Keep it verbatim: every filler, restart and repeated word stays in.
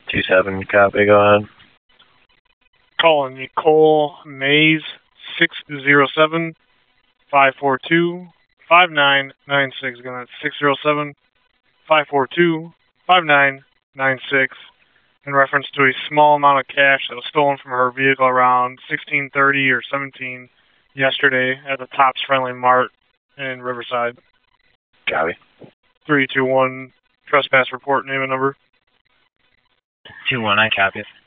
two seven, copy, go ahead. Calling Nicole Mays, six zero seven, five four two, five nine nine six. Again, that's six zero seven, five four two, five nine nine six. In reference to a small amount of cash that was stolen from her vehicle around sixteen thirty or seventeen yesterday at the Tops Friendly Mart in Riverside. Copy. three two one, trespass report, name and number. two one, I copy it.